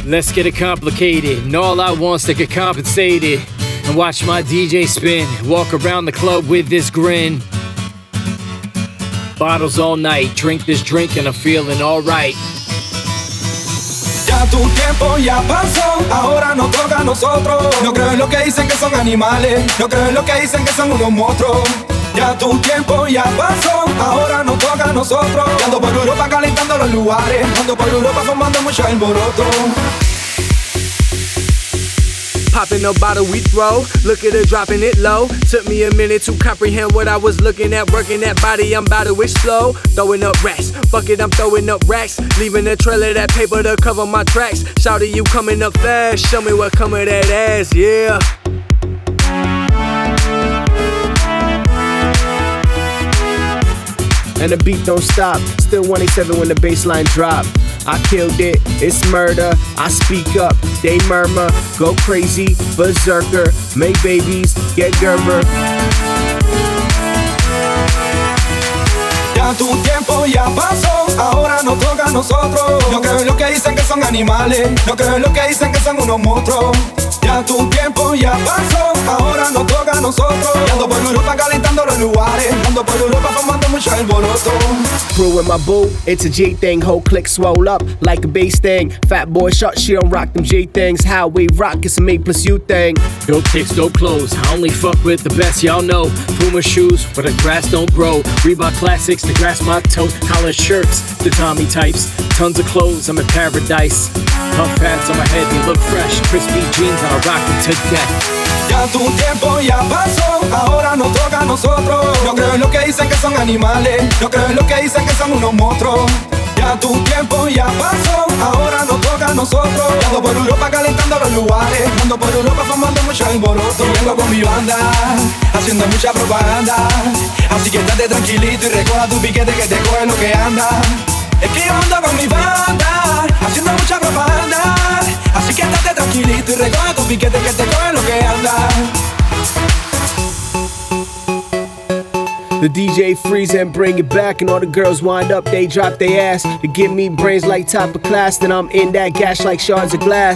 Let's get it complicated, and all I want's to get compensated. And watch my DJ spin, walk around the club with this grin. Bottles all night, drink this drink and I'm feeling alright. Ya tu tiempo ya pasó, ahora nos toca a nosotros. No creo en lo que dicen que son animales, no creo en lo que dicen que son unos monstruos. Ya tu tiempo ya pasó, ahora nos toca a nosotros. Y ando por Europa calentando los lugares, ando por Europa formando mucho alboroto. Popping a bottle we throw, look at her dropping it low. Took me a minute to comprehend what I was looking at. Working that body, I'm about to explode. Throwing up racks, fuck it, I'm throwing up racks. Leaving a trail of that paper to cover my tracks. Shouty, you coming up fast, show me what come of that ass, yeah. And the beat don't stop, still 187 when the bassline drop. I killed it, it's murder, I speak up, they murmur, go crazy, berserker, make babies, get Gerber. Ya tu tiempo ya pasó, ahora nos toca a nosotros. No creo en lo que dicen que son animales, no creo en lo que dicen que son unos monstruos. Ya tu tiempo ya pasó, ahora nos toca a nosotros. Y ando por Europa calentando los lugares, ando por Europa formando mucho alboroto. Brew with my boo, it's a J thing, whole click swole up like a bass thing. Fat boy shot, she don't rock them J things. How we rock, it's a me plus you thing. Dope kicks, dope clothes, I only fuck with the best, y'all know. Puma shoes, where the grass don't grow. Reebok classics, the grass my toes. Collar shirts, the Tommy types. Tons of clothes, I'm in paradise. Puff pads on my head, they look fresh. Crispy jeans, I'll rock it to death. Ya tu tiempo ya pasó, ahora nos toca a nosotros. No creo en lo que dicen que son animales, no creo en lo que dicen que son unos monstruos. Ya tu tiempo ya pasó, ahora nos toca a nosotros. Y ando por Europa calentando los lugares, ando por Europa formando mucho alboroto. Y vengo con mi banda, haciendo mucha propaganda. Así que estate tranquilito y recuerda tu piquete que te coge lo que anda. Es que yo ando con mi banda, haciendo mucha propaganda. Así que estate tranquilito y recoge tu piquete que te coge lo que anda. The DJ freeze and bring it back, and all the girls wind up, they drop their ass. They give me brains like top of class, then I'm in that gash like shards of glass.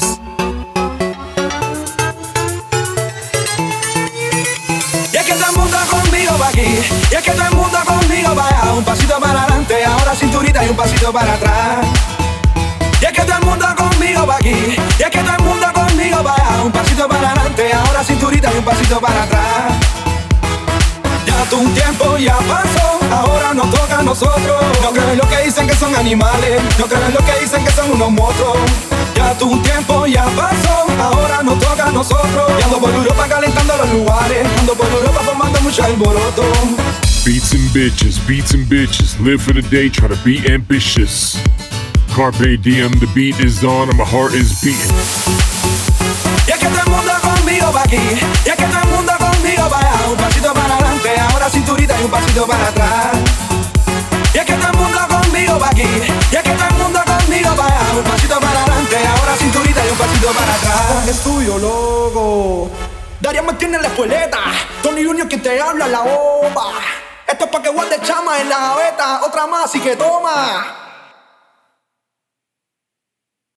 Y es que todo el mundo conmigo va aquí, y es que todo el mundo conmigo va allá. Un pasito para adelante, ahora cinturita y un pasito para atrás. Y es que todo el mundo conmigo va aquí, y es que todo el mundo conmigo va allá. Un pasito para adelante, ahora cinturita y un pasito para atrás. Ya tu tiempo ya pasó, ahora nos toca a nosotros. No creo en lo que dicen que son animales, no creo en lo que dicen que son unos monstruos. Ya tu tiempo ya pasó, ahora nos toca a nosotros. Y ando por Europa calentando los lugares, ando por Europa formando mucho alboroto. Beats and bitches, live for the day, try to be ambitious. Carpe diem, the beat is on and my heart is beating. Y es que todo el mundo conmigo va aquí, y es que todo el mundo conmigo va allá. Un pasito para adelante, ahora cinturita y un pasito para atrás. Y es que todo el mundo conmigo va aquí, y es que todo el mundo conmigo va allá. Un pasito para adelante, ahora cinturita y un pasito para atrás. Es tuyo, loco. Darío me tiene la espueleta, Tony Junior que te habla la opa. Esto es pa' que guarde chama en la gaveta, otra más y que toma.